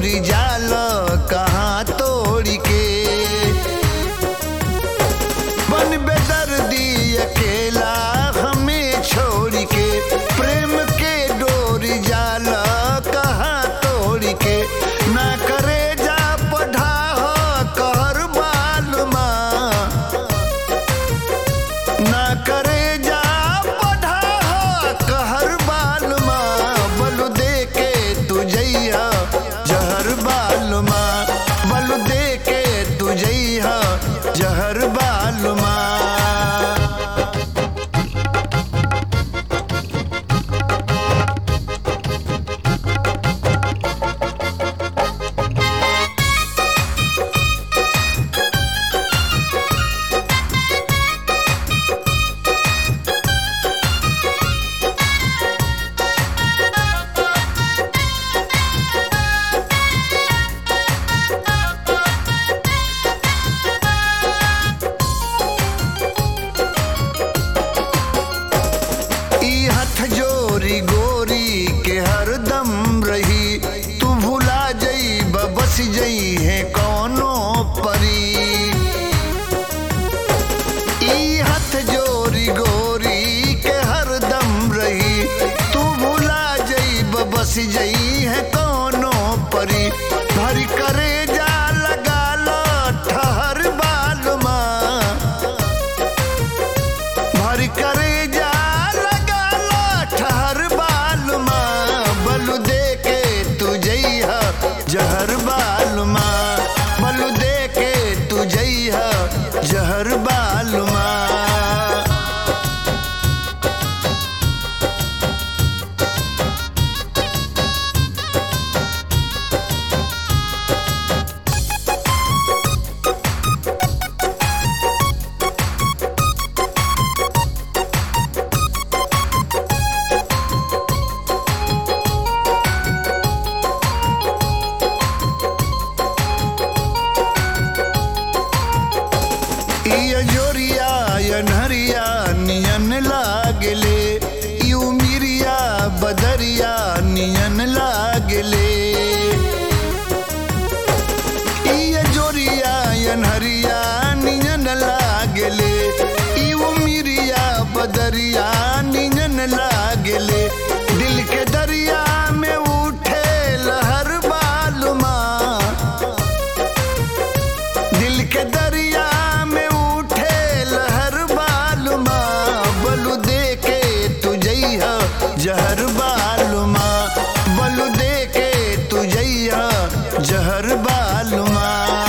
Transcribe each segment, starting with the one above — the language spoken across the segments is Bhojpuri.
डोरी जाल कहाँ तोड़ के। बन बेदर्दी अकेला हमें छोड़ के, प्रेम के डोरी जाल कहाँ तोड़ के। ना करे जा पढ़ा हो कहर बालमा, ना करे जा पढ़ा हो कहर बालमा। बलु दे के तू जइहा जहर बालमा, बलु दे के तू जइहा जहर बालमा। जोरी गोरी के हरदम रही, तू भुला जई बस जई है कौनो परी। ई हाथ जोरी गोरी के हरदम रही, तू भुला जई बस जई है कौनो परी। भर करे जा लगा लो ठहर बालमा, भर करे जा ठहर बालमा। बलु दे के तू जइहा जहर बालमा, बलु दे के तू जइहा जहर बालमा। जोरिया अनहरिया नियन लागले, यू मिरिया बदरिया नियन लागले। जोरिया अनहरिया नियन लागले, यू मिरिया बदरिया नियन लागले। दिल के दरिया में उठे लहर बालमा, दिल के दरिया जहर बालमा, बलु दे के तू जइहा जहर बालमा।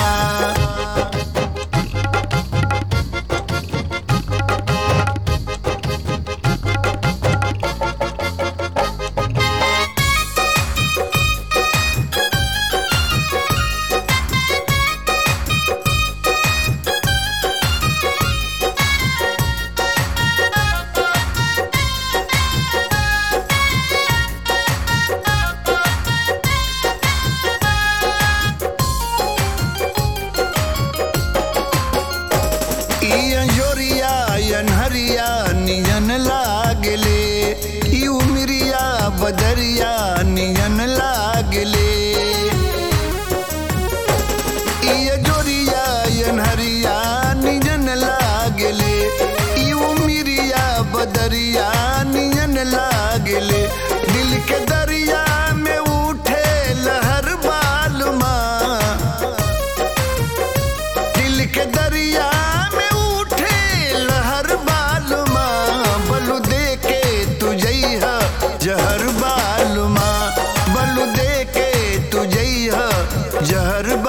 जोरिया अनहरिया नियन लागले, यू मिरिया बदरिया नियन लागले। जोरिया अनहरिया नियन लागले, यू मिरिया बदरिया नियन लागले। दिल के दरिया में उठे लहर बालमा, दिल के दरिया जहर बालमा, बलु दे के तू जइहा जहर